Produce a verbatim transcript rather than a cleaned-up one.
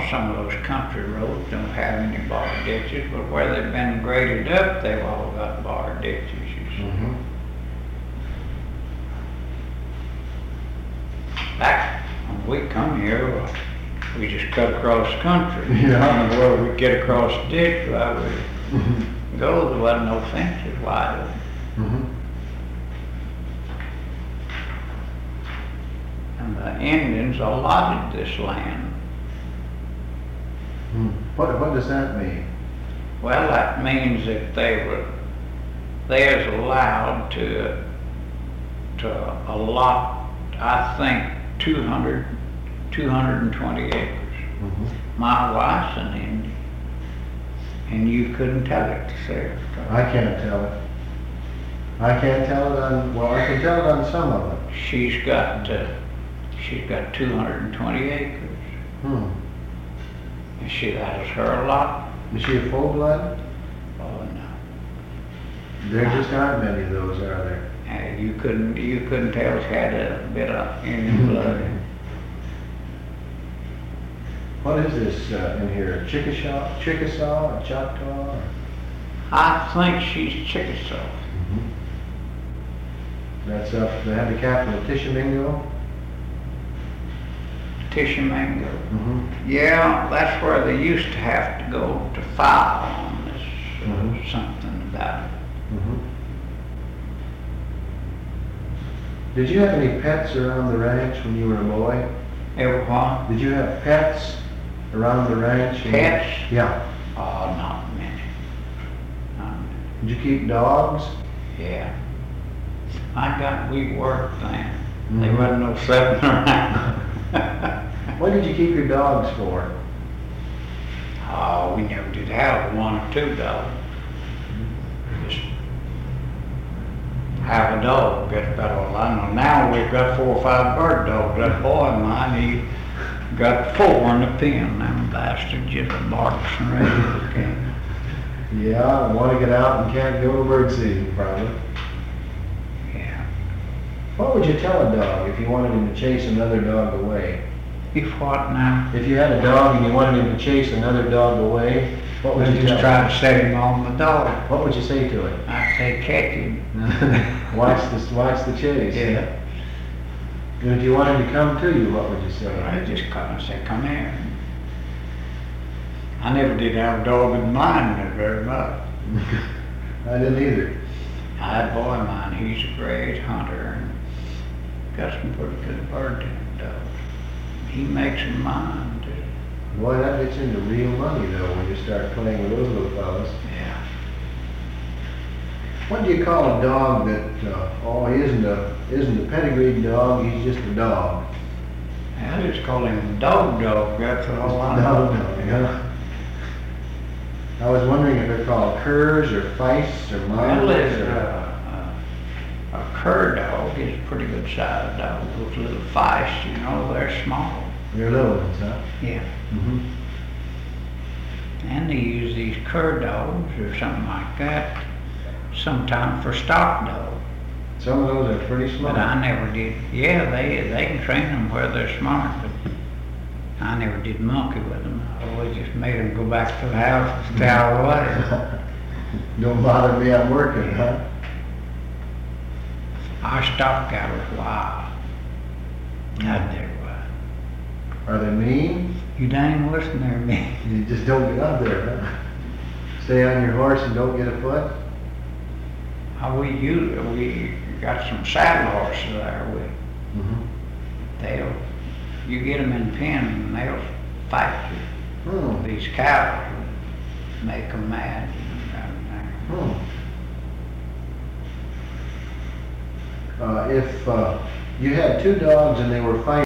because some of those country roads don't have any bar ditches, but where they've been graded up, they've all got bar ditches, you see. Mm-hmm. Back when we come here, well, we just cut across the country. Yeah. And where we get across the ditch, where we Mm-hmm. go, there wasn't no fences wide open. Mm-hmm. And the Indians allotted this land. What, what does that mean? Well, that means that they were, they was allowed to, to allot, I think, two hundred, two hundred twenty acres. Mm-hmm. My wife's an Indian, and you couldn't tell it to save. I can't tell it. I can't tell it on, well, I can tell it on some of it. She's got, uh, she's got two hundred twenty acres. Hmm. And she, that is her lot. Is she a full-blood? Oh, no. There just aren't many of those, are there? And you couldn't, you couldn't tell she had a bit of Indian blood in her. What is this uh, in here? Chickasaw, Chickasaw, or Choctaw? Or? I think she's Chickasaw. Mm-hmm. That's up, they have the capital of Tishomingo? Tishomingo. Mm-hmm. Yeah, that's where they used to have to go to file on this, uh, Mhm. something about it. Mm-hmm. Did you have any pets around the ranch when you were a boy? Ever what? Did you have pets around the ranch? Pets? Yeah. Oh, not many. Not many. Did you keep dogs? Yeah. I got, we worked then. There Mhm. wasn't no sleeping around. What did you keep your dogs for? Oh, we never did have one or two dogs. Just have a dog, that's about all I know. Now we've got four or five bird dogs. That boy of mine, he got four in the pen. Them bastards just barks and raisins can. Yeah, I want to get out and can't go to bird season, probably. Yeah. What would you tell a dog if you wanted him to chase another dog away? If what now? If you had a dog and you wanted him to chase another dog away, what would We you just tell him? try to set him on the dog. What would you say to it? I'd say catch him. watch the watch the chase. Yeah. And if you wanted to come to you, what would you say? I just come and say, come here. I never did have a dog in mind very much. I didn't either. I had a boy of mine, he's a great hunter and got some pretty good bird dogs. He makes them mind. Boy, that gets into real money though when you start playing with those little fellas. Yeah. What do you call a dog that uh, oh he isn't a isn't a pedigreed dog, he's just a dog? I just call him dog dog, that's all I Dog know. dog, yeah. I was wondering if they're called curs or feists or Well, mongrels it's, or... uh, uh, a cur dog is a pretty good sized dog. Those little feists, you know, they're small. They're little ones, huh? Yeah. Mm-hmm. And they use these cur dogs or something like that sometime for stock dogs. Some of those are pretty smart. But I never did. Yeah, they they can train them where they're smart, but I never did monkey with them. I always just made them go back to the house and stay out of the way. Don't bother me, I'm working, huh? Our stock cattle was wild. God, they're wild. Are they mean? You dang listen there, man. You just don't get up there, huh? Stay on your horse and don't get a foot? Uh, we use, we got some saddle horses there. We, Mm-hmm. they'll, you get them in pen and they'll fight you. Hmm. These cows make them mad. Hmm. Uh, if uh, you had two dogs and they were fighting